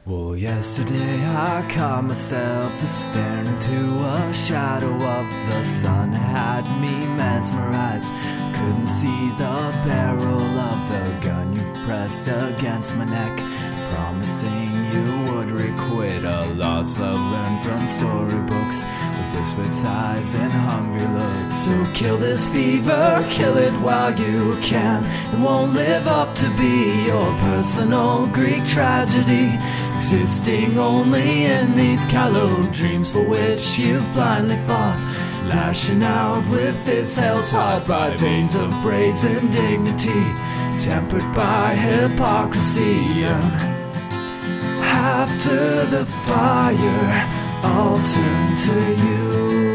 Well, yesterday I caught myself staring into a shadow of the sun. Had me mesmerized, couldn't see the barrel of the gun you've pressed against my neck, promising you would requite a lost love learned from storybooks, with whispered sighs and hungry looks. So kill this fever, kill it while you can. It won't live up to be your personal Greek tragedy, existing only in these callow dreams for which you've blindly fought, lashing out with this hell taught by veins of brazen dignity, tempered by hypocrisy. And after the fire, I'll turn to you.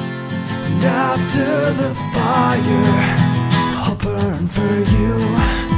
And after the fire, I'll burn for you.